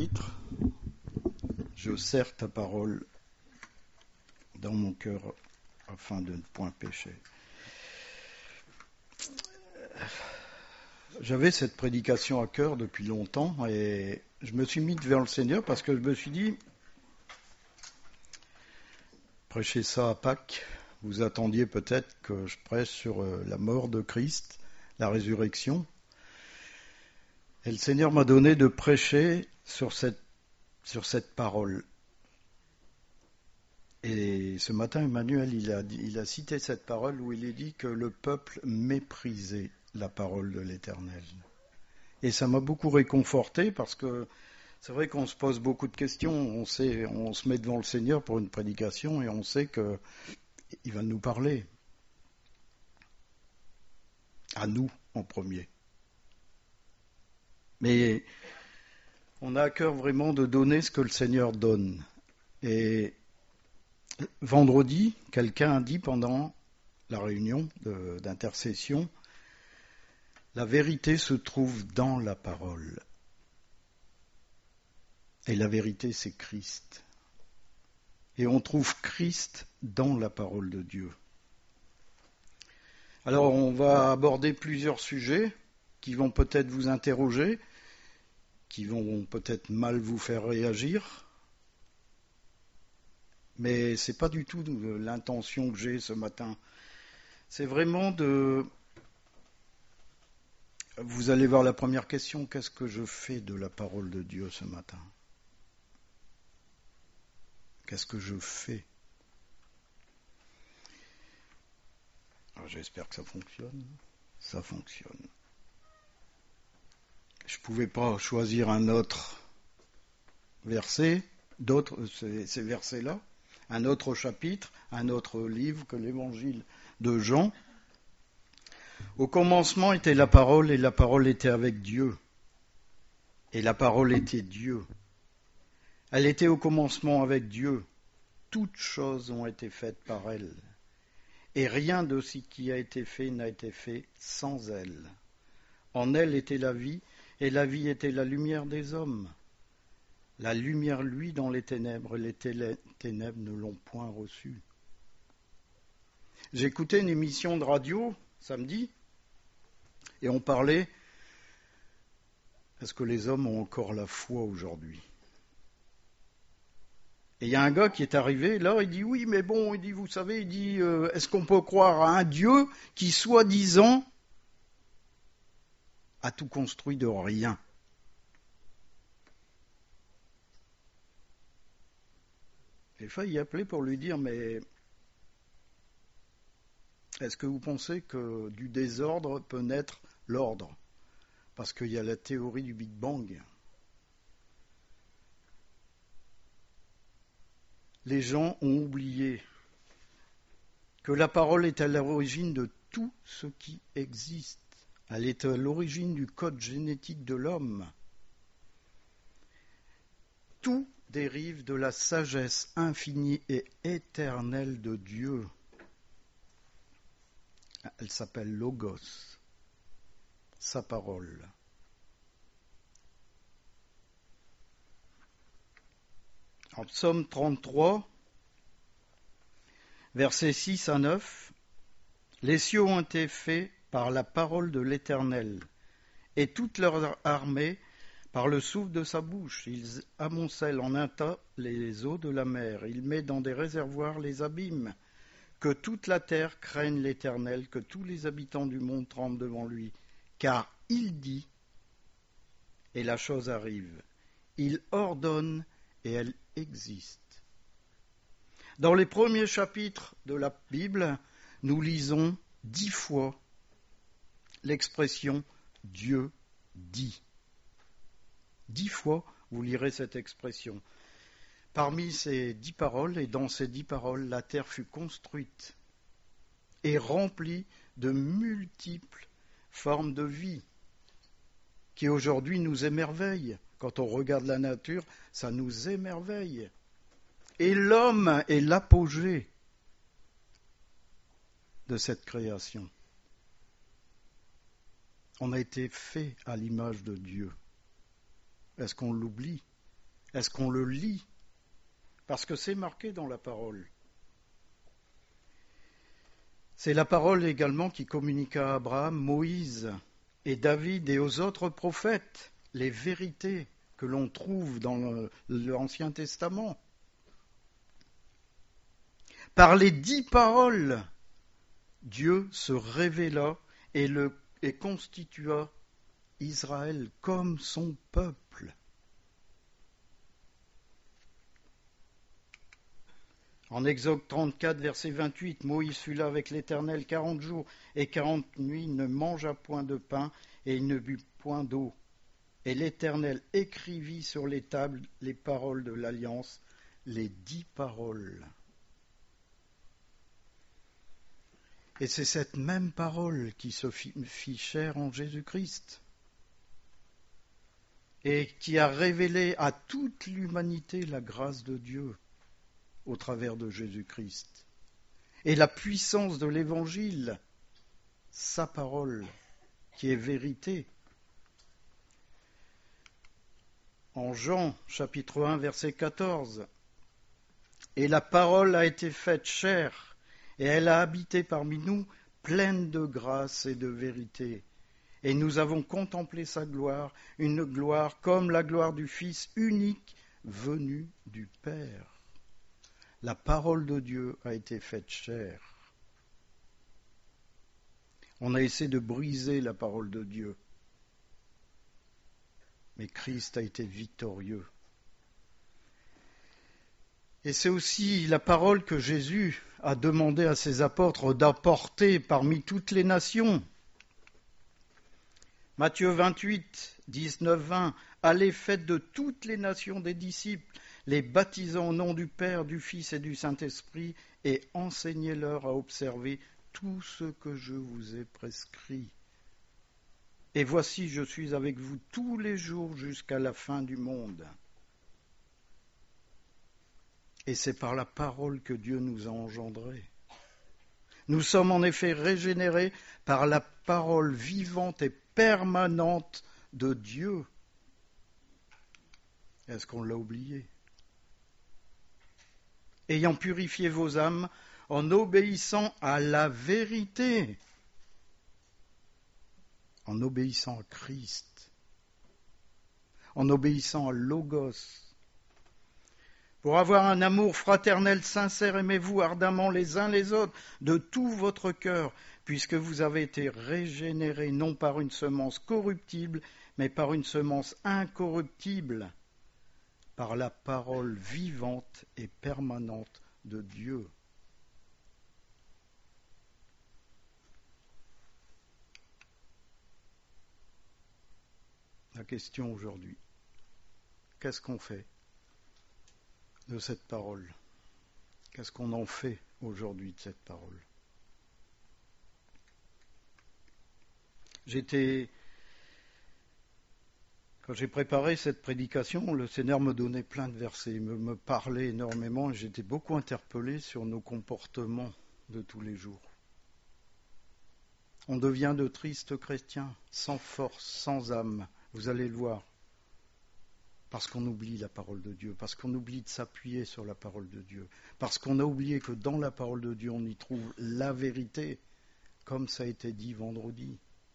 titre. Je serre ta parole dans mon cœur afin de ne point pécher. J'avais cette prédication à cœur depuis longtemps et je me suis mis devant le Seigneur parce que je me suis dit, prêcher ça à Pâques, vous attendiez peut-être que je prêche sur la mort de Christ, la résurrection. Et le Seigneur m'a donné de prêcher sur cette parole. Et ce matin, Emmanuel, il a cité cette parole où il est dit que le peuple méprisait la parole de l'Éternel. Et ça m'a beaucoup réconforté parce que c'est vrai qu'on se pose beaucoup de questions. On se met devant le Seigneur pour une prédication et on sait qu'il va nous parler. À nous, en premier. Mais on a à cœur vraiment de donner ce que le Seigneur donne. Et vendredi, quelqu'un a dit pendant la réunion d'intercession, la vérité se trouve dans la parole. Et la vérité, c'est Christ. Et on trouve Christ dans la parole de Dieu. Alors, on va aborder plusieurs sujets qui vont peut-être vous interroger, qui vont peut-être mal vous faire réagir. Mais ce n'est pas du tout l'intention que j'ai ce matin. C'est vraiment de... Vous allez voir la première question, qu'est-ce que je fais de la parole de Dieu ce matin ? Qu'est-ce que je fais ? Alors, j'espère que ça fonctionne. Ça fonctionne. Je ne pouvais pas choisir un autre verset, ces versets-là, un autre chapitre, un autre livre que l'évangile de Jean. Au commencement était la parole, et la parole était avec Dieu. Et la parole était Dieu. Elle était au commencement avec Dieu. Toutes choses ont été faites par elle. Et rien de ce qui a été fait n'a été fait sans elle. En elle était la vie, et la vie était la lumière des hommes. La lumière luit dans les ténèbres, et les ténèbres ne l'ont point reçue. J'écoutais une émission de radio samedi, et on parlait, est-ce que les hommes ont encore la foi aujourd'hui ? Et il y a un gars qui est arrivé, là, il dit, oui, mais bon, il dit, vous savez, il dit, est-ce qu'on peut croire à un Dieu qui, soi-disant, a tout construit de rien ? J'ai failli y appeler pour lui dire, mais est-ce que vous pensez que du désordre peut naître l'ordre ? Parce qu'il y a la théorie du Big Bang. Les gens ont oublié que la parole est à l'origine de tout ce qui existe. Elle est à l'origine du code génétique de l'homme. Tout dérive de la sagesse infinie et éternelle de Dieu. Elle s'appelle Logos, sa parole. En Psaume 33, versets 6 à 9, « Les cieux ont été faits par la parole de l'Éternel, et toute leur armée par le souffle de sa bouche. Il amoncelle en un tas les eaux de la mer, il met dans des réservoirs les abîmes. Que toute la terre craigne l'Éternel, que tous les habitants du monde tremblent devant lui. Car il dit, et la chose arrive. Il ordonne, et elle existe. » Dans les premiers chapitres de la Bible, nous lisons 10 fois l'expression « Dieu dit ». 10 fois, vous lirez cette expression. Parmi ces 10 paroles, et dans ces 10 paroles, la terre fut construite et remplie de multiples formes de vie qui aujourd'hui nous émerveillent. Quand on regarde la nature, ça nous émerveille. Et l'homme est l'apogée de cette création. On a été fait à l'image de Dieu. Est-ce qu'on l'oublie ? Est-ce qu'on le lit? Parce que c'est marqué dans la parole. C'est la parole également qui communiqua à Abraham, Moïse et David et aux autres prophètes les vérités que l'on trouve dans l'Ancien Testament. Par les 10 paroles, Dieu se révéla et constitua Israël comme son peuple. En Exode 34, verset 28, Moïse fut là avec l'Éternel 40 jours et 40 nuits, ne mangea point de pain et il ne but point d'eau. Et l'Éternel écrivit sur les tables les paroles de l'Alliance, les 10 paroles. Et c'est cette même parole qui se fit chair en Jésus-Christ et qui a révélé à toute l'humanité la grâce de Dieu au travers de Jésus-Christ. Et la puissance de l'Évangile, sa parole, qui est vérité. En Jean, chapitre 1, verset 14, « Et la parole a été faite chair, et elle a habité parmi nous, pleine de grâce et de vérité. Et nous avons contemplé sa gloire, une gloire comme la gloire du Fils unique venu du Père. » La parole de Dieu a été faite chair. On a essayé de briser la parole de Dieu. Mais Christ a été victorieux. Et c'est aussi la parole que Jésus a demandé à ses apôtres d'apporter parmi toutes les nations. Matthieu 28, 19-20, « Allez, faites de toutes les nations des disciples, les baptisant au nom du Père, du Fils et du Saint-Esprit, et enseignez-leur à observer tout ce que je vous ai prescrit. Et voici, je suis avec vous tous les jours jusqu'à la fin du monde. » Et c'est par la parole que Dieu nous a engendrés. Nous sommes en effet régénérés par la parole vivante et permanente de Dieu. Est-ce qu'on l'a oublié? Ayant purifié vos âmes en obéissant à la vérité, en obéissant à Christ, en obéissant à Logos. Pour avoir un amour fraternel sincère, aimez-vous ardemment les uns les autres de tout votre cœur, puisque vous avez été régénérés non par une semence corruptible, mais par une semence incorruptible, par la parole vivante et permanente de Dieu. La question aujourd'hui, qu'est-ce qu'on fait de cette parole? Qu'est-ce qu'on en fait aujourd'hui de cette parole? Quand j'ai préparé cette prédication, le Seigneur me donnait plein de versets, il me parlait énormément et j'étais beaucoup interpellé sur nos comportements de tous les jours. On devient de tristes chrétiens, sans force, sans âme, vous allez le voir, parce qu'on oublie la parole de Dieu, parce qu'on oublie de s'appuyer sur la parole de Dieu, parce qu'on a oublié que dans la parole de Dieu, on y trouve la vérité, comme ça a été dit vendredi.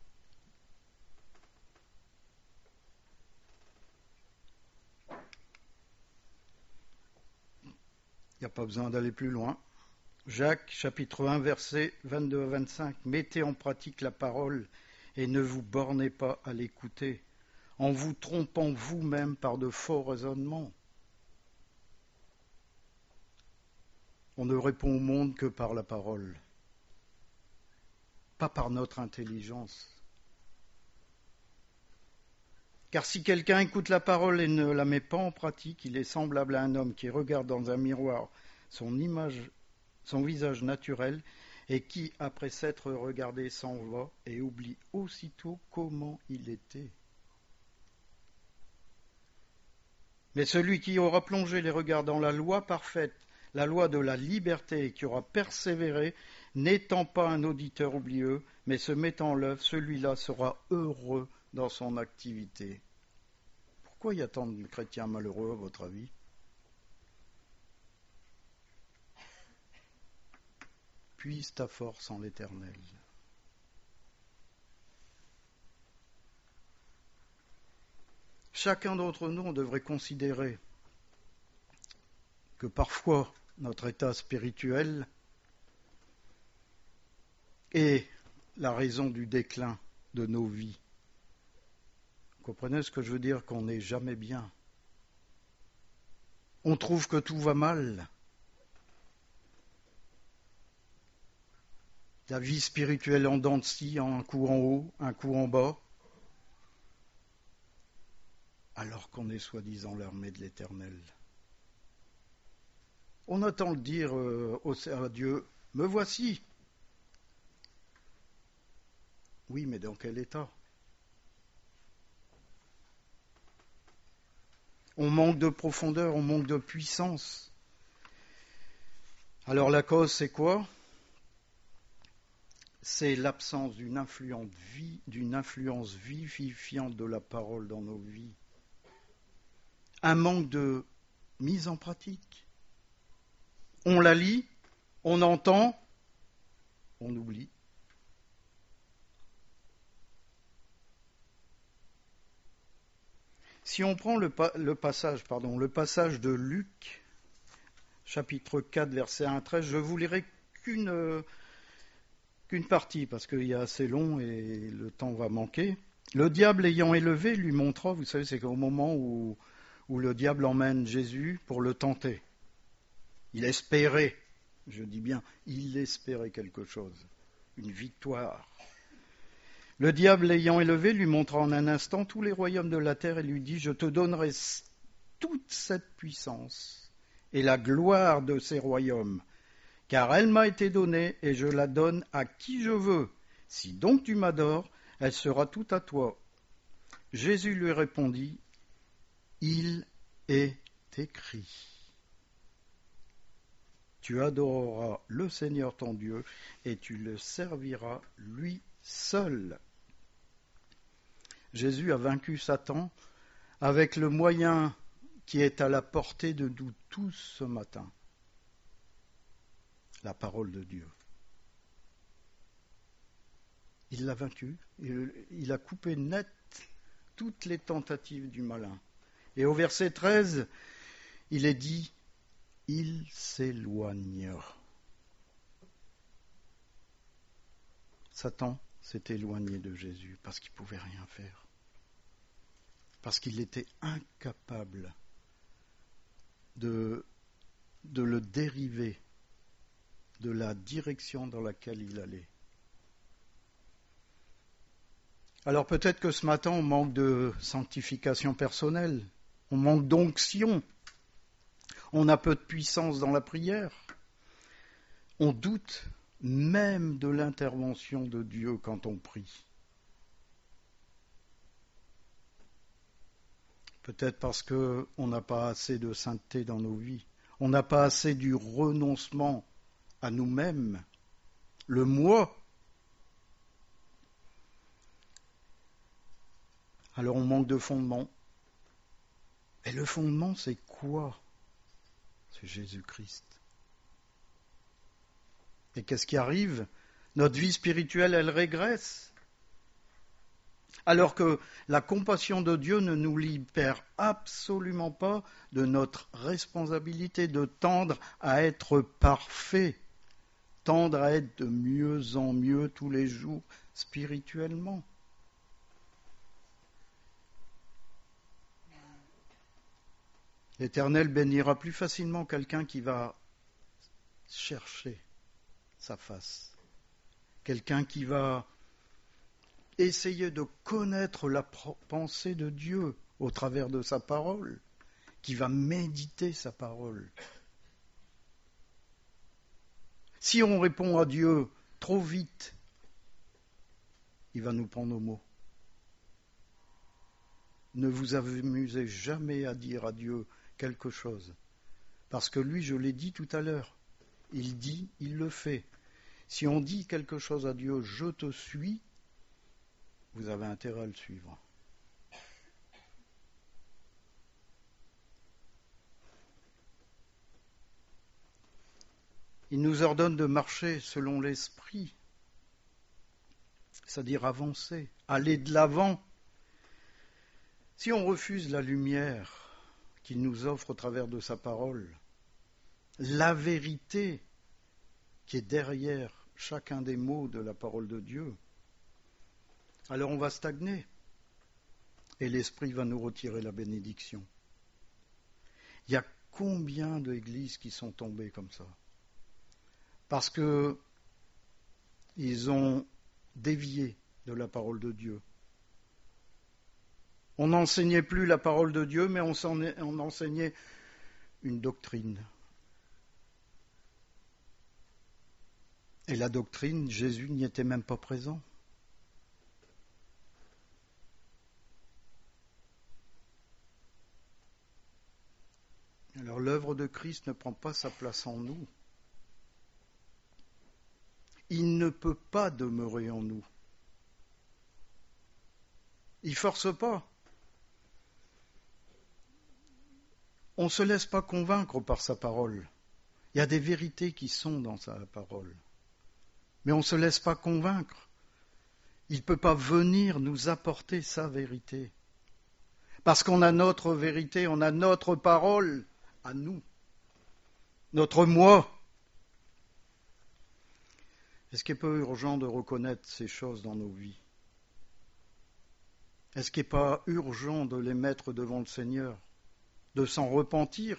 Il n'y a pas besoin d'aller plus loin. Jacques, chapitre 1, versets 22 à 25. « Mettez en pratique la parole et ne vous bornez pas à l'écouter, en vous trompant vous-même par de faux raisonnements. » On ne répond au monde que par la parole, pas par notre intelligence. Car si quelqu'un écoute la parole et ne la met pas en pratique, il est semblable à un homme qui regarde dans un miroir son visage naturel et qui, après s'être regardé, s'en va et oublie aussitôt comment il était. Mais celui qui aura plongé les regards dans la loi parfaite, la loi de la liberté, et qui aura persévéré, n'étant pas un auditeur oublieux, mais se mettant en l'œuvre, celui-là sera heureux dans son activité. Pourquoi il y a tant de chrétiens malheureux, à votre avis? Puise ta force en l'Éternel. Chacun d'entre nous, on devrait considérer que parfois notre état spirituel est la raison du déclin de nos vies. Vous comprenez ce que je veux dire? Qu'on n'est jamais bien. On trouve que tout va mal. La vie spirituelle en dents de scie, un coup en haut, un coup en bas, alors qu'on est soi-disant l'armée de l'Éternel. On entend le dire à Dieu, « Me voici !» Oui, mais dans quel état? On manque de profondeur, on manque de puissance. Alors la cause, c'est quoi? C'est l'absence d'une influence vivifiante de la parole dans nos vies. Un manque de mise en pratique. On la lit, on entend, on oublie. Si on prend le passage de Luc, chapitre 4, verset 1 à 13, je vous lirai qu'une partie, parce qu'il est assez long et le temps va manquer. Le diable ayant élevé lui montra, vous savez, c'est qu'au moment où le diable emmène Jésus pour le tenter, il espérait, je dis bien, il espérait quelque chose, une victoire. Le diable l'ayant élevé lui montra en un instant tous les royaumes de la terre et lui dit, je te donnerai toute cette puissance et la gloire de ces royaumes, car elle m'a été donnée et je la donne à qui je veux. Si donc tu m'adores, elle sera toute à toi. Jésus lui répondit, il est écrit. Tu adoreras le Seigneur ton Dieu et tu le serviras lui seul. Jésus a vaincu Satan avec le moyen qui est à la portée de nous tous ce matin. La parole de Dieu. Il l'a vaincu, il a coupé net toutes les tentatives du malin. Et au verset 13, il est dit, il s'éloigne. Satan s'est éloigné de Jésus parce qu'il ne pouvait rien faire. Parce qu'il était incapable de le dériver de la direction dans laquelle il allait. Alors peut-être que ce matin, on manque de sanctification personnelle, on manque d'onction, on a peu de puissance dans la prière, on doute même de l'intervention de Dieu quand on prie. Peut-être parce qu'on n'a pas assez de sainteté dans nos vies, on n'a pas assez du renoncement à nous-mêmes, le moi. Alors on manque de fondement. Et le fondement, c'est quoi? C'est Jésus-Christ. Et qu'est-ce qui arrive? Notre vie spirituelle, elle régresse. Alors que la compassion de Dieu ne nous libère absolument pas de notre responsabilité de tendre à être parfait, tendre à être de mieux en mieux tous les jours spirituellement. L'Éternel bénira plus facilement quelqu'un qui va chercher sa face, quelqu'un qui va essayer de connaître la pensée de Dieu au travers de sa parole, qui va méditer sa parole. Si on répond à Dieu trop vite, il va nous prendre au mot. Ne vous amusez jamais à dire à Dieu quelque chose, parce que lui, je l'ai dit tout à l'heure, il dit, il le fait. Si on dit quelque chose à Dieu, je te suis, vous avez intérêt à le suivre. Il nous ordonne de marcher selon l'esprit, c'est-à-dire avancer, aller de l'avant. Si on refuse la lumière qu'il nous offre au travers de sa parole, la vérité qui est derrière chacun des mots de la parole de Dieu, alors on va stagner et l'Esprit va nous retirer la bénédiction. Il y a combien d'églises qui sont tombées comme ça? Parce que ils ont dévié de la parole de Dieu. On n'enseignait plus la parole de Dieu, mais on enseignait une doctrine. Et la doctrine, Jésus n'y était même pas présent. Alors l'œuvre de Christ ne prend pas sa place en nous. Il ne peut pas demeurer en nous. Il ne force pas. On ne se laisse pas convaincre par sa parole. Il y a des vérités qui sont dans sa parole. Mais on ne se laisse pas convaincre. Il ne peut pas venir nous apporter sa vérité. Parce qu'on a notre vérité, on a notre parole à nous, notre moi. Est-ce qu'il n'est pas urgent de reconnaître ces choses dans nos vies? Est-ce qu'il n'est pas urgent de les mettre devant le Seigneur, de s'en repentir?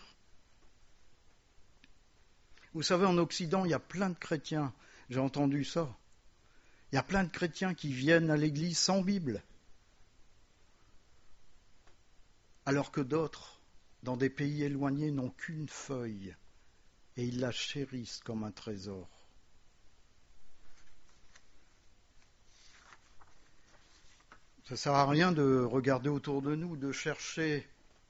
Vous savez, en Occident, il y a plein de chrétiens, j'ai entendu ça. Il y a plein de chrétiens qui viennent à l'église sans Bible. Alors que d'autres, dans des pays éloignés, n'ont qu'une feuille et ils la chérissent comme un trésor. Ça ne sert à rien de regarder autour de nous, de chercher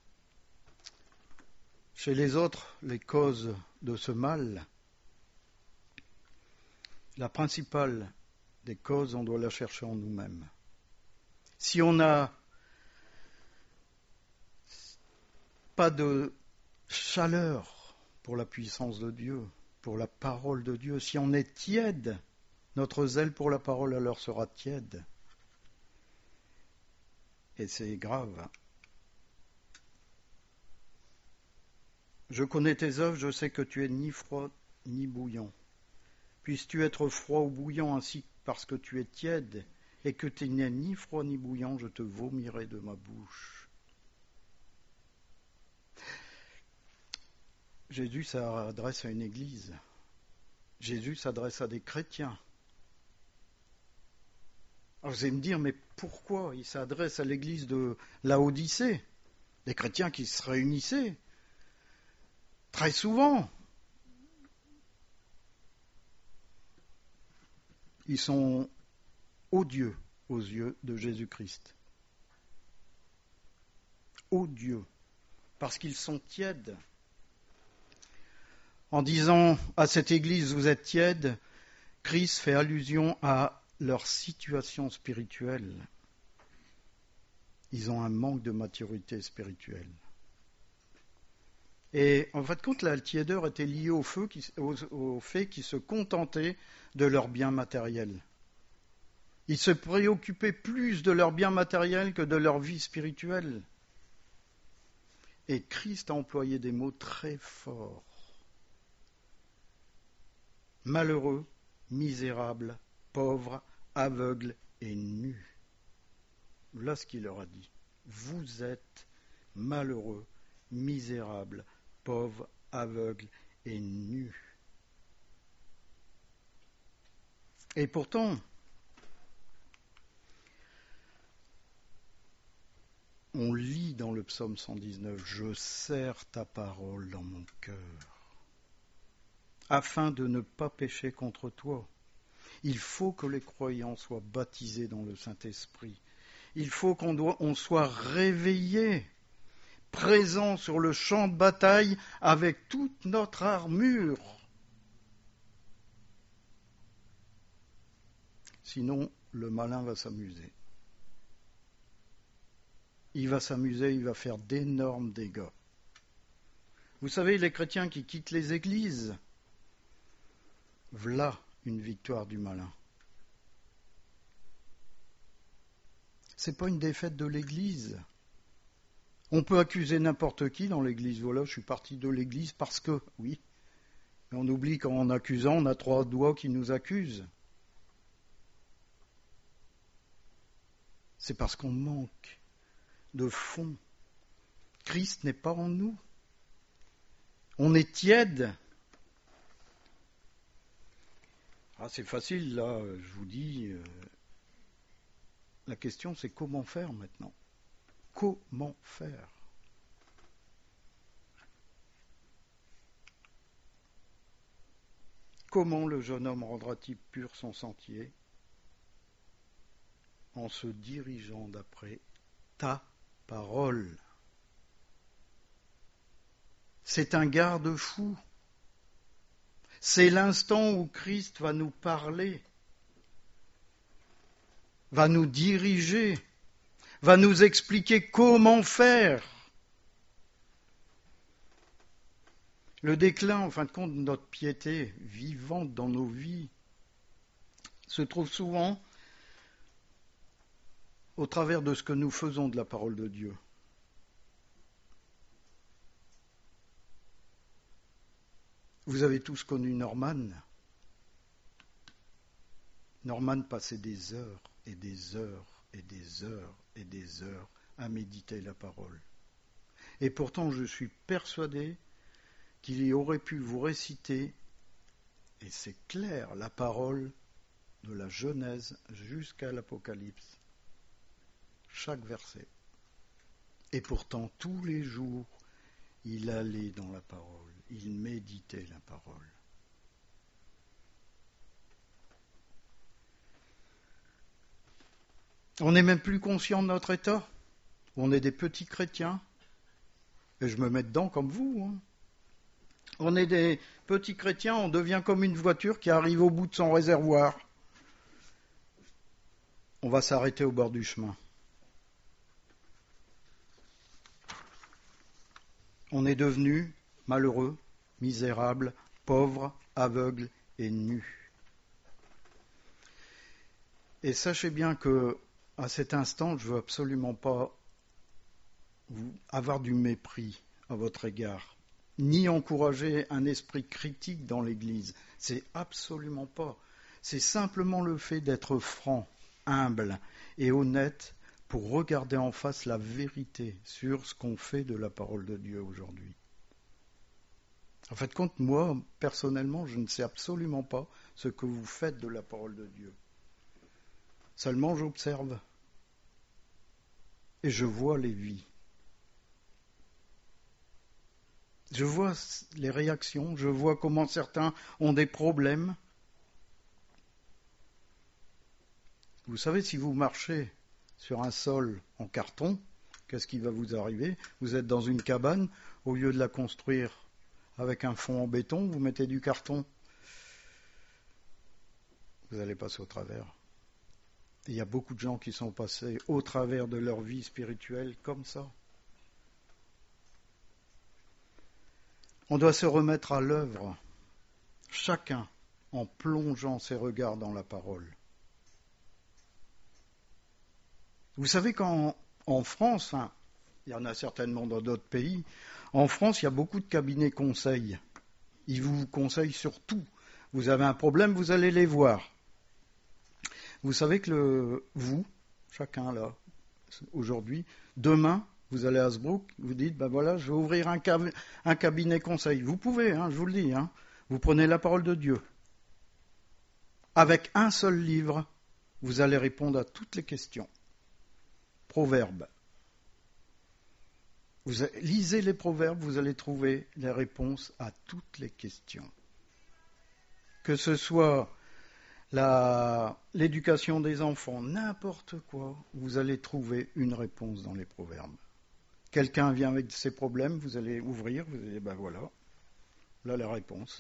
chez les autres les causes de ce mal. La principale des causes, on doit la chercher en nous-mêmes. Si on n'a pas de chaleur pour la puissance de Dieu, pour la parole de Dieu, si on est tiède, notre zèle pour la parole alors sera tiède. Et c'est grave. Je connais tes œuvres, je sais que tu es ni froid ni bouillant. Puisses-tu être froid ou bouillant ainsi parce que tu es tiède et que tu n'es ni froid ni bouillant, je te vomirai de ma bouche. Jésus s'adresse à une église. Jésus s'adresse à des chrétiens. Alors vous allez me dire, mais pourquoi il s'adresse à l'église de Laodicée? Des chrétiens qui se réunissaient très souvent. Ils sont odieux aux yeux de Jésus-Christ. Odieux, parce qu'ils sont tièdes. En disant à cette église, vous êtes tiède, Christ fait allusion à leur situation spirituelle. Ils ont un manque de maturité spirituelle. Et en fin de compte, la tiédeur était liée au fait qu'ils se contentaient de leurs biens matériels. Ils se préoccupaient plus de leurs biens matériels que de leur vie spirituelle. Et Christ a employé des mots très forts. Malheureux, misérable, pauvre, aveugle et nu. Voilà ce qu'il leur a dit. Vous êtes malheureux, misérable, pauvre, aveugle et nu. Et pourtant, on lit dans le psaume 119, « Je serre ta parole dans mon cœur, afin de ne pas pécher contre toi. » Il faut que les croyants soient baptisés dans le Saint-Esprit. Il faut qu'on soit réveillés, présents sur le champ de bataille avec toute notre armure. Sinon, le malin va s'amuser. Il va s'amuser, il va faire d'énormes dégâts. Vous savez, les chrétiens qui quittent les églises, V'là une victoire du malin. C'est pas une défaite de l'Église. On peut accuser n'importe qui dans l'Église. Voilà, je suis parti de l'Église parce que, oui. Mais on oublie qu'en accusant, on a 3 doigts qui nous accusent. C'est parce qu'on manque de fond. Christ n'est pas en nous. On est tiède. Ah, c'est facile, là, je vous dis. La question, c'est comment faire maintenant ? Comment faire ? Comment le jeune homme rendra-t-il pur son sentier ? En se dirigeant d'après ta parole. C'est un garde-fou. C'est l'instant où Christ va nous parler, va nous diriger, va nous expliquer comment faire. Le déclin, en fin de compte, de notre piété vivante dans nos vies se trouve souvent au travers de ce que nous faisons de la parole de Dieu. Vous avez tous connu Norman. Norman passait des heures et des heures et des heures et des heures à méditer la parole. Et pourtant, je suis persuadé qu'il y aurait pu vous réciter, et c'est clair, la parole de la Genèse jusqu'à l'Apocalypse. Chaque verset. Et pourtant, tous les jours, il allait dans la parole, il méditait la parole. On n'est même plus conscient de notre état. On est des petits chrétiens. Et je me mets dedans comme vous. On est des petits chrétiens, on devient comme une voiture qui arrive au bout de son réservoir. On va s'arrêter au bord du chemin. On est devenu malheureux, misérable, pauvre, aveugle et nu. Et sachez bien que, à cet instant, je ne veux absolument pas avoir du mépris à votre égard, ni encourager un esprit critique dans l'Église. C'est absolument pas. C'est simplement le fait d'être franc, humble et honnête pour regarder en face la vérité sur ce qu'on fait de la parole de Dieu aujourd'hui. En fait, compte, moi, personnellement, je ne sais absolument pas ce que vous faites de la parole de Dieu. Seulement, j'observe et je vois les vies. Je vois les réactions, je vois comment certains ont des problèmes. Vous savez, si vous marchez sur un sol en carton, qu'est-ce qui va vous arriver ? Vous êtes dans une cabane, au lieu de la construire avec un fond en béton, vous mettez du carton. Vous allez passer au travers. Il y a beaucoup de gens qui sont passés au travers de leur vie spirituelle comme ça. On doit se remettre à l'œuvre, chacun en plongeant ses regards dans la parole. Vous savez qu'en France, il y en a certainement dans d'autres pays, en France, il y a beaucoup de cabinets conseils. Ils vous conseillent sur tout. Vous avez un problème, vous allez les voir. Vous savez que chacun là, aujourd'hui, demain, vous allez à Hasbrook, vous dites, ben voilà, je vais ouvrir un cabinet conseil. Vous pouvez, je vous le dis, vous prenez la parole de Dieu. Avec un seul livre, vous allez répondre à toutes les questions. Proverbes. Lisez les proverbes, vous allez trouver les réponses à toutes les questions. Que ce soit l'éducation des enfants, n'importe quoi, vous allez trouver une réponse dans les proverbes. Quelqu'un vient avec ses problèmes, vous allez ouvrir, vous allez dire, ben voilà, là la réponse.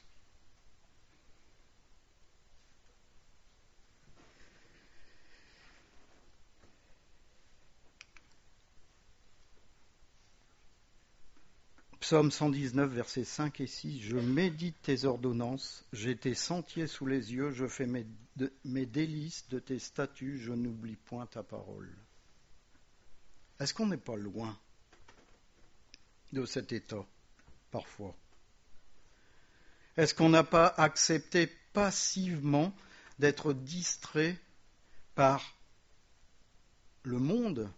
Psaume 119, versets 5 et 6. Je médite tes ordonnances, j'ai tes sentiers sous les yeux, je fais mes délices de tes statuts, je n'oublie point ta parole. Est-ce qu'on n'est pas loin de cet état, parfois? Est-ce qu'on n'a pas accepté passivement d'être distrait par le monde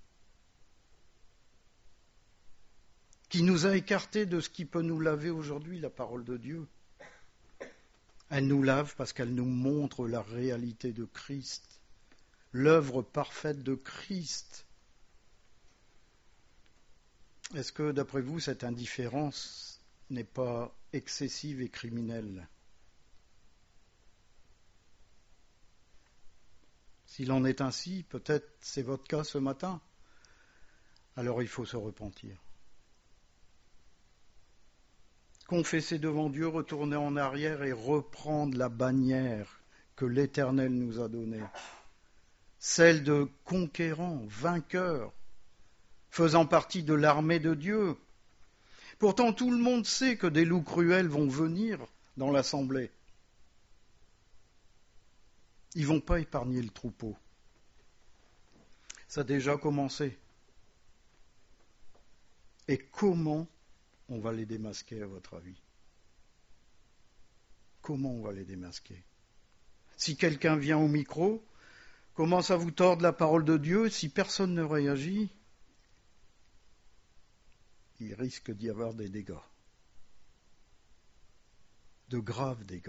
qui nous a écartés de ce qui peut nous laver aujourd'hui, la parole de Dieu? Elle nous lave parce qu'elle nous montre la réalité de Christ, l'œuvre parfaite de Christ. Est-ce que, d'après vous, cette indifférence n'est pas excessive et criminelle? S'il en est ainsi, peut-être c'est votre cas ce matin, alors il faut se repentir. Confesser devant Dieu, retourner en arrière et reprendre la bannière que l'Éternel nous a donnée, celle de conquérants, vainqueurs, faisant partie de l'armée de Dieu. Pourtant, tout le monde sait que des loups cruels vont venir dans l'assemblée. Ils ne vont pas épargner le troupeau. Ça a déjà commencé. Et comment on va les démasquer, à votre avis? Comment on va les démasquer? Si quelqu'un vient au micro, commence à vous tordre la parole de Dieu, si personne ne réagit, il risque d'y avoir des dégâts. De graves dégâts.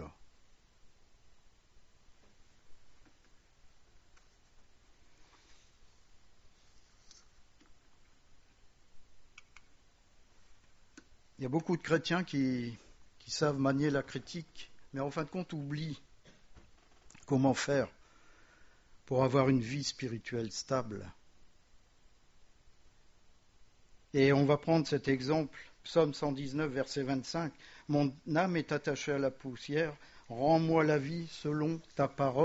Il y a beaucoup de chrétiens qui savent manier la critique, mais en fin de compte oublient comment faire pour avoir une vie spirituelle stable. Et on va prendre cet exemple, Psaume 119, verset 25. « Mon âme est attachée à la poussière, rends-moi la vie selon ta parole. »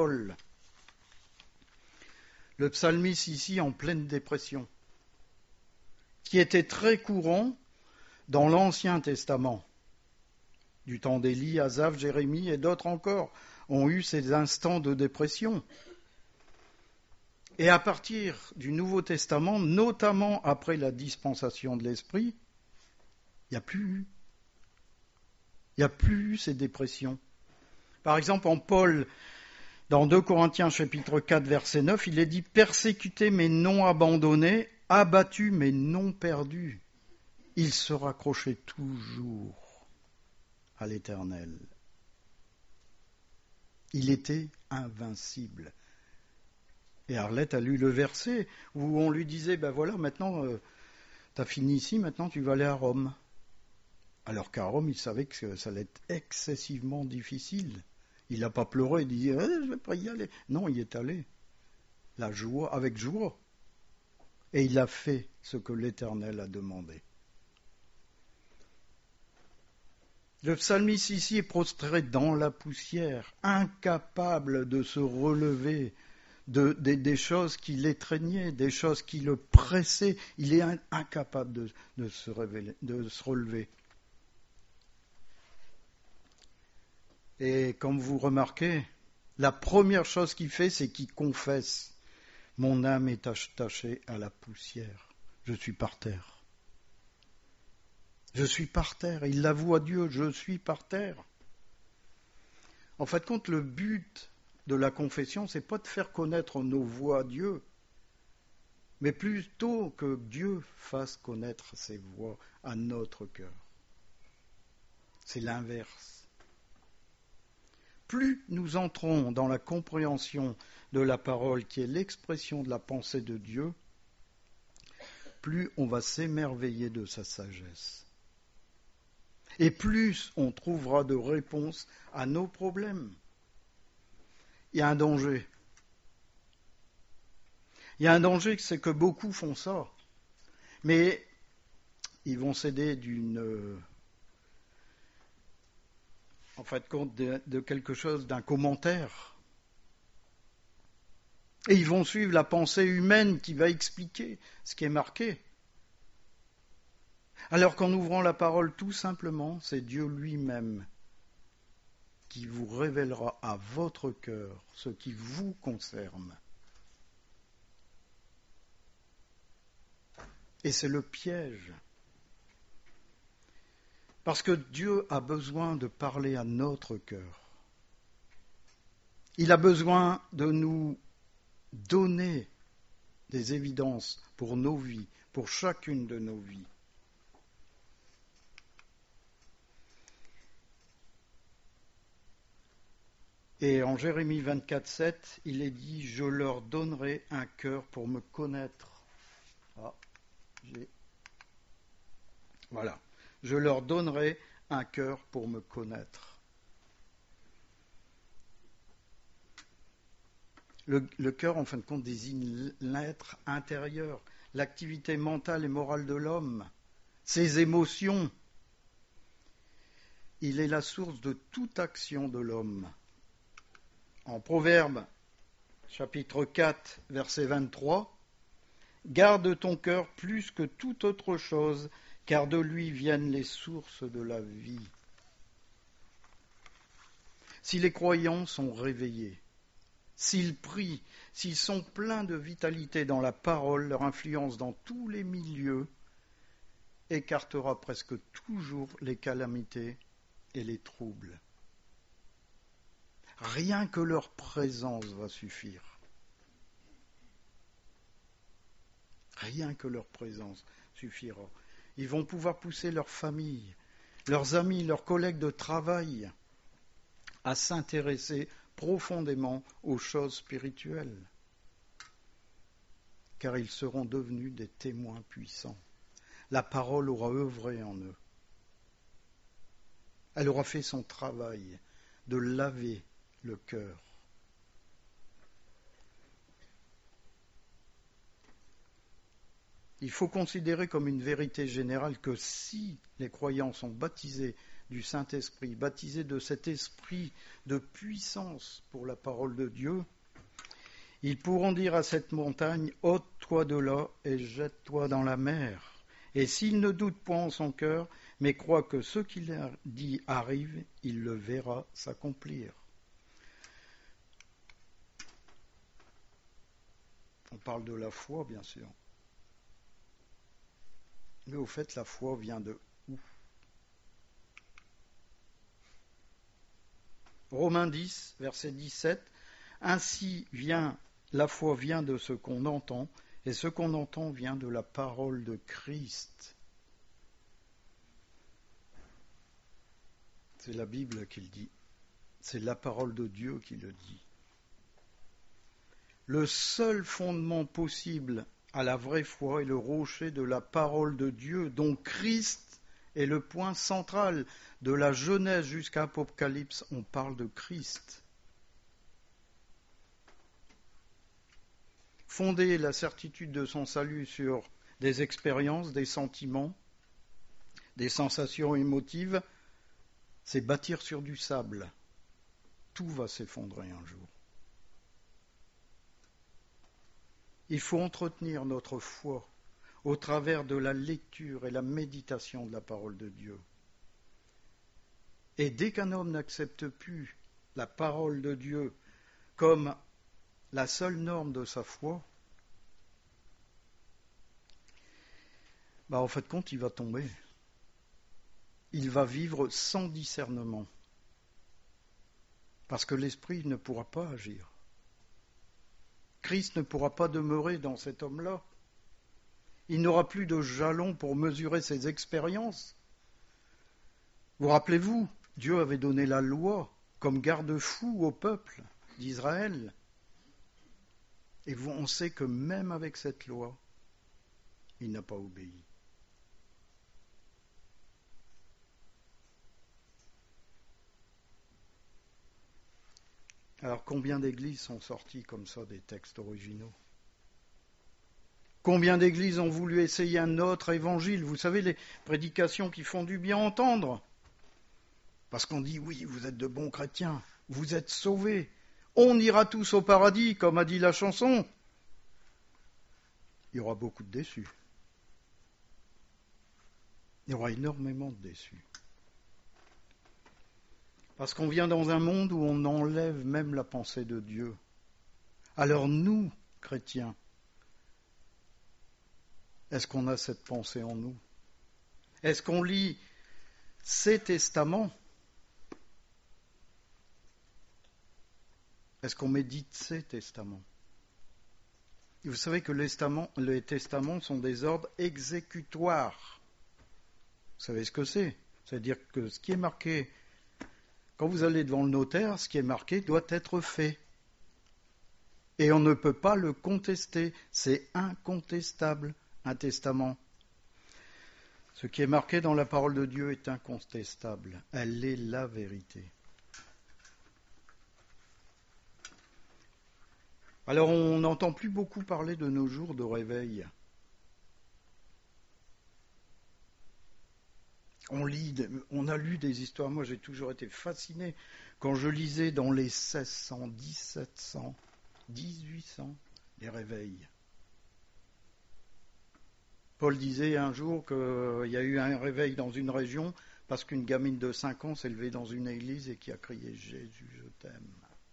Le psalmiste ici en pleine dépression, qui était très courant dans l'Ancien Testament. Du temps d'Élie, Asaph, Jérémie et d'autres encore ont eu ces instants de dépression. Et à partir du Nouveau Testament, notamment après la dispensation de l'Esprit, il n'y a plus eu ces dépressions. Par exemple, en Paul, dans 2 Corinthiens chapitre 4, verset 9, il est dit « Persécuté mais non abandonné, abattu mais non perdu. Il se raccrochait toujours à l'Éternel. » Il était invincible. Et Arlette a lu le verset où on lui disait, ben voilà, maintenant, tu as fini ici, maintenant tu vas aller à Rome. Alors qu'à Rome, il savait que ça allait être excessivement difficile. Il n'a pas pleuré, il dit, je ne vais pas y aller. Non, il y est allé. La joie, avec joie. Et il a fait ce que l'Éternel a demandé. Le psalmiste ici est prostré dans la poussière, incapable de se relever des choses qui l'étreignaient, des choses qui le pressaient. Il est incapable de se relever. Et comme vous remarquez, la première chose qu'il fait, c'est qu'il confesse « Mon âme est attachée à la poussière, je suis par terre. » Je suis par terre. Il l'avoue à Dieu, je suis par terre. En fait, compte, le but de la confession, c'est pas de faire connaître nos voix à Dieu, mais plutôt que Dieu fasse connaître ses voix à notre cœur. C'est l'inverse. Plus nous entrons dans la compréhension de la parole qui est l'expression de la pensée de Dieu, plus on va s'émerveiller de sa sagesse. Et plus on trouvera de réponses à nos problèmes. Il y a un danger. Il y a un danger, c'est que beaucoup font ça. Mais ils vont s'aider en fait, compte de quelque chose, d'un commentaire. Et ils vont suivre la pensée humaine qui va expliquer ce qui est marqué. Alors qu'en ouvrant la parole tout simplement, c'est Dieu lui-même qui vous révélera à votre cœur ce qui vous concerne. Et c'est le piège. Parce que Dieu a besoin de parler à notre cœur. Il a besoin de nous donner des évidences pour nos vies, pour chacune de nos vies. Et en Jérémie 24, 7, il est dit « Je leur donnerai un cœur pour me connaître. » Voilà. « Je leur donnerai un cœur pour me connaître. » Le cœur, en fin de compte, désigne l'être intérieur, l'activité mentale et morale de l'homme, ses émotions. Il est la source de toute action de l'homme. En Proverbes, chapitre 4, verset 23, « Garde ton cœur plus que toute autre chose, car de lui viennent les sources de la vie. » Si les croyants sont réveillés, s'ils prient, s'ils sont pleins de vitalité dans la parole, leur influence dans tous les milieux écartera presque toujours les calamités et les troubles. Rien que leur présence va suffire. Rien que leur présence suffira. Ils vont pouvoir pousser leur famille, leurs amis, leurs collègues de travail à s'intéresser profondément aux choses spirituelles, car ils seront devenus des témoins puissants. La parole aura œuvré en eux. Elle aura fait son travail de laver le cœur. Il faut considérer comme une vérité générale que si les croyants sont baptisés du Saint-Esprit, baptisés de cet esprit de puissance pour la parole de Dieu, ils pourront dire à cette montagne « ôte-toi de là et jette-toi dans la mer ». Et s'il ne doute point en son cœur, mais croit que ce qu'il a dit arrive, il le verra s'accomplir. On parle de la foi, bien sûr. Mais au fait, la foi vient de où? Romains 10, verset 17. Ainsi la foi vient de ce qu'on entend, et ce qu'on entend vient de la parole de Christ. C'est la Bible qui le dit. C'est la parole de Dieu qui le dit. Le seul fondement possible à la vraie foi est le rocher de la parole de Dieu, dont Christ est le point central. De la Genèse jusqu'à Apocalypse, on parle de Christ. Fonder la certitude de son salut sur des expériences, des sentiments, des sensations émotives, c'est bâtir sur du sable. Tout va s'effondrer un jour. Il faut entretenir notre foi au travers de la lecture et la méditation de la parole de Dieu. Et dès qu'un homme n'accepte plus la parole de Dieu comme la seule norme de sa foi, en fait compte, il va tomber. Il va vivre sans discernement. Parce que l'esprit ne pourra pas agir. Christ ne pourra pas demeurer dans cet homme-là. Il n'aura plus de jalon pour mesurer ses expériences. Vous rappelez-vous, Dieu avait donné la loi comme garde-fou au peuple d'Israël. Et on sait que même avec cette loi, il n'a pas obéi. Alors combien d'églises sont sorties comme ça des textes originaux? Combien d'églises ont voulu essayer un autre évangile? Vous savez, les prédications qui font du bien entendre. Parce qu'on dit, oui, vous êtes de bons chrétiens, vous êtes sauvés, on ira tous au paradis, comme a dit la chanson. Il y aura beaucoup de déçus. Il y aura énormément de déçus. Parce qu'on vient dans un monde où on enlève même la pensée de Dieu. Alors nous, chrétiens, est-ce qu'on a cette pensée en nous? Est-ce qu'on lit ces testaments? Est-ce qu'on médite ces testaments? Et vous savez que les testaments sont des ordres exécutoires. Vous savez ce que c'est? C'est-à-dire que ce qui est marqué, quand vous allez devant le notaire, ce qui est marqué doit être fait. Et on ne peut pas le contester. C'est incontestable, un testament. Ce qui est marqué dans la parole de Dieu est incontestable. Elle est la vérité. Alors on n'entend plus beaucoup parler de nos jours de réveil. On a lu des histoires. Moi, j'ai toujours été fasciné quand je lisais dans les 1600, 1700, 1800, les réveils. Paul disait un jour qu'il y a eu un réveil dans une région parce qu'une gamine de 5 ans s'est levée dans une église et qui a crié « Jésus, je t'aime ».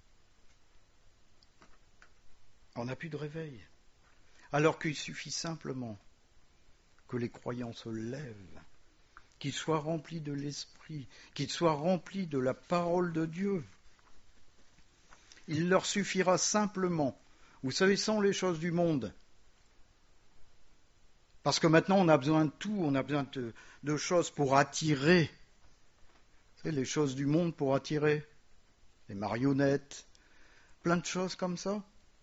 On n'a plus de réveil. Alors qu'il suffit simplement que les croyants se lèvent, qu'ils soient remplis de l'Esprit, qu'ils soient remplis de la parole de Dieu. Il leur suffira simplement, vous savez, sans les choses du monde. Parce que maintenant, on a besoin de tout, on a besoin de choses pour attirer. Vous savez, les choses du monde pour attirer. Les marionnettes, plein de choses comme ça.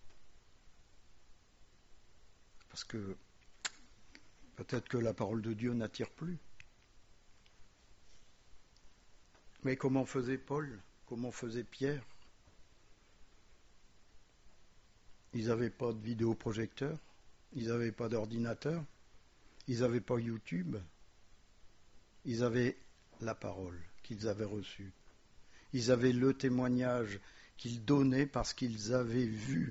Parce que peut-être que la parole de Dieu n'attire plus. Mais comment faisait Paul? Comment faisait Pierre? Ils n'avaient pas de vidéoprojecteur, ils n'avaient pas d'ordinateur, ils n'avaient pas YouTube, ils avaient la parole qu'ils avaient reçue. Ils avaient le témoignage qu'ils donnaient parce qu'ils avaient vu.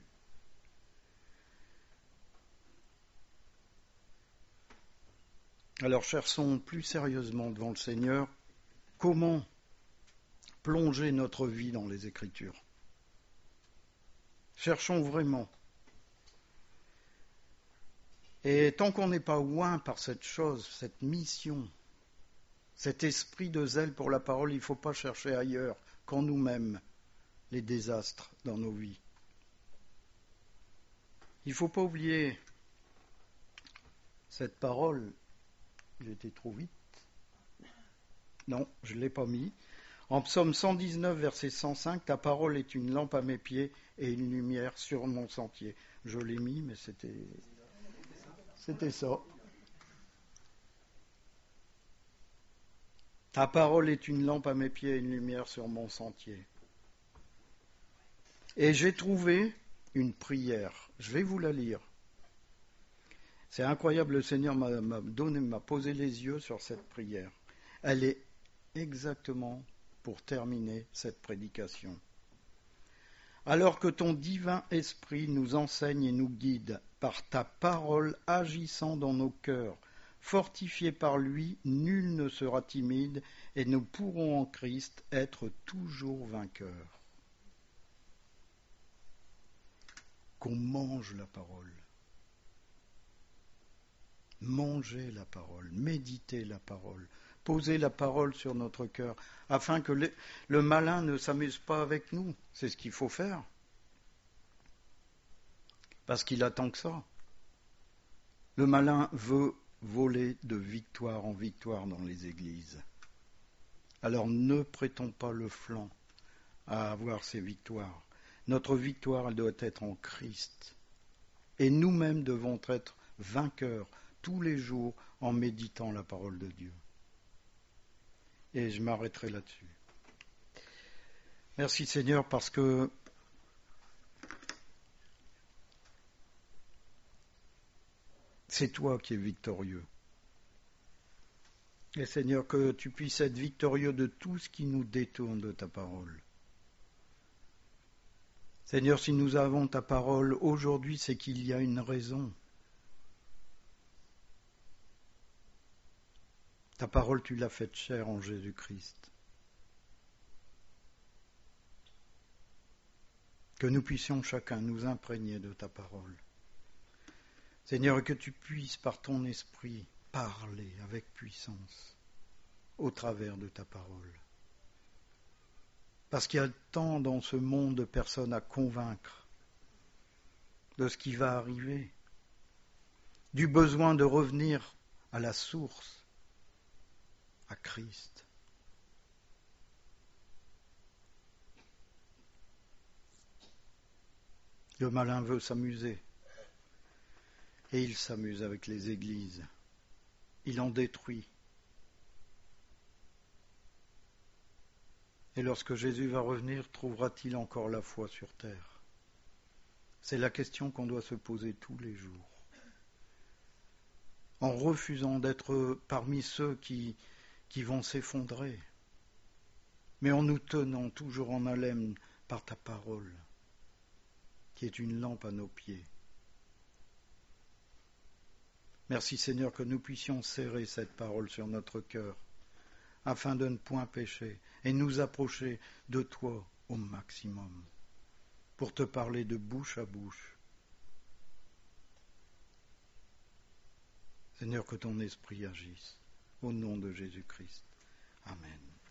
Alors cherchons plus sérieusement devant le Seigneur comment plonger notre vie dans les Écritures. Cherchons vraiment. Et tant qu'on n'est pas oint par cette chose, cette mission, cet esprit de zèle pour la parole, il ne faut pas chercher ailleurs qu'en nous-mêmes les désastres dans nos vies. Il ne faut pas oublier cette parole. J'ai été trop vite. Non, je ne l'ai pas mis. En Psaume 119, verset 105, ta parole est une lampe à mes pieds et une lumière sur mon sentier. Je l'ai mis, mais c'était ça. Ta parole est une lampe à mes pieds et une lumière sur mon sentier. Et j'ai trouvé une prière. Je vais vous la lire. C'est incroyable, le Seigneur m'a posé les yeux sur cette prière. Elle est exactement pour terminer cette prédication. Alors que ton divin esprit nous enseigne et nous guide par ta parole agissant dans nos cœurs, fortifiés par lui, nul ne sera timide et nous pourrons en Christ être toujours vainqueurs. Qu'on mange la parole. Mangez la parole, méditez la parole, posez la parole sur notre cœur, afin que le malin ne s'amuse pas avec nous. C'est ce qu'il faut faire. Parce qu'il attend que ça. Le malin veut voler de victoire en victoire dans les églises. Alors ne prêtons pas le flanc à avoir ces victoires. Notre victoire, elle doit être en Christ. Et nous-mêmes devons être vainqueurs tous les jours en méditant la parole de Dieu. Et je m'arrêterai là-dessus. Merci Seigneur parce que c'est toi qui es victorieux. Et Seigneur, que tu puisses être victorieux de tout ce qui nous détourne de ta parole. Seigneur, si nous avons ta parole aujourd'hui, c'est qu'il y a une raison. Ta parole, tu l'as faite chair en Jésus-Christ. Que nous puissions chacun nous imprégner de ta parole. Seigneur, que tu puisses par ton esprit parler avec puissance au travers de ta parole. Parce qu'il y a tant dans ce monde de personnes à convaincre de ce qui va arriver, du besoin de revenir à la source, à Christ. Le malin veut s'amuser, et il s'amuse avec les églises. Il en détruit. Et lorsque Jésus va revenir, trouvera-t-il encore la foi sur terre? C'est la question qu'on doit se poser tous les jours. En refusant d'être parmi ceux qui vont s'effondrer, mais en nous tenant toujours en haleine par ta parole, qui est une lampe à nos pieds. Merci Seigneur que nous puissions serrer cette parole sur notre cœur, afin de ne point pécher et nous approcher de toi au maximum, pour te parler de bouche à bouche. Seigneur, que ton esprit agisse, au nom de Jésus-Christ. Amen.